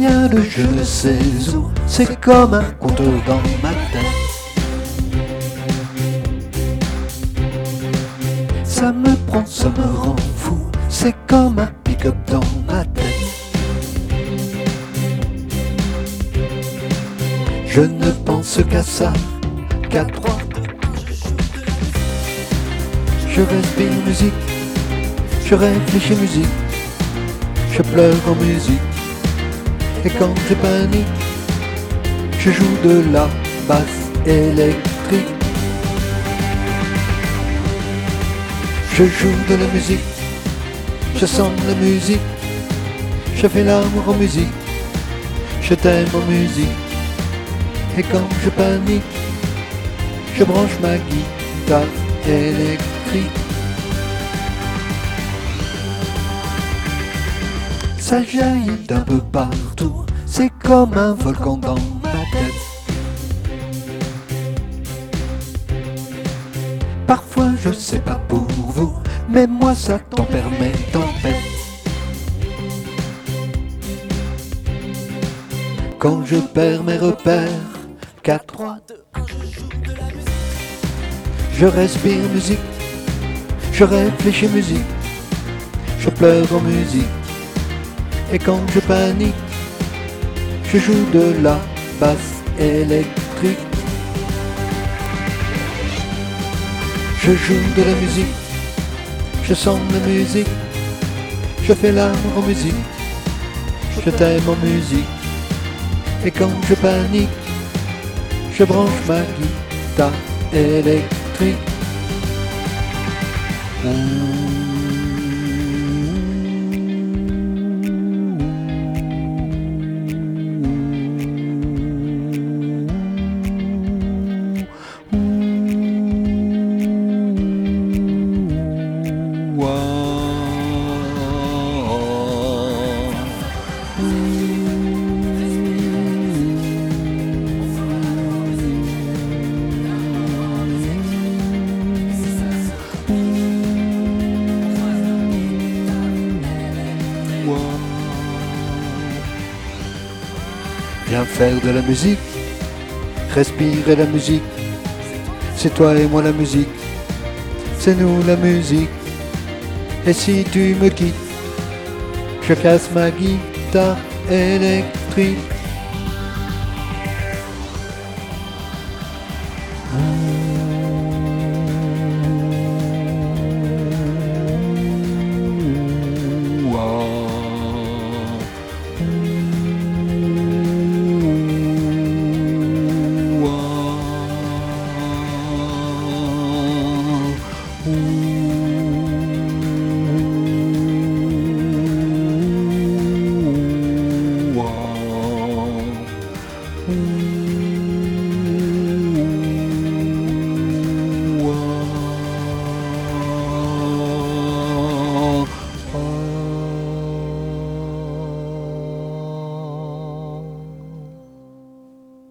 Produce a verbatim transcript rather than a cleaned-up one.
vient de je ne sais où, c'est comme un conte dans ma tête. Ça me prend, ça me rend fou, c'est comme un pick-up dans ma tête. Je ne pense qu'à ça, qu'à trois. Je respire musique, je réfléchis musique, je pleure en musique. Et quand je panique, je joue de la basse électrique. Je joue de la musique, je sens la musique, je fais l'amour en musique, je t'aime en musique. Et quand je panique, je branche ma guitare électrique. Ça jaillit d'un peu partout, c'est comme un volcan dans ma tête. Parfois je sais pas pour vous, mais moi ça tempère mes tempêtes. Quand je perds mes repères, quatre, trois, deux, un, je joue de la musique. Je respire musique, je réfléchis musique, je pleure en musique. Et quand je panique, je joue de la basse électrique. Je joue de la musique, je sens la musique, je fais l'amour en musique, je t'aime en musique. Et quand je panique, je branche ma guitare électrique. Viens faire de la musique, respirer la musique. C'est toi et moi la musique, c'est nous la musique. Et si tu me quittes, je casse ma guitare électrique.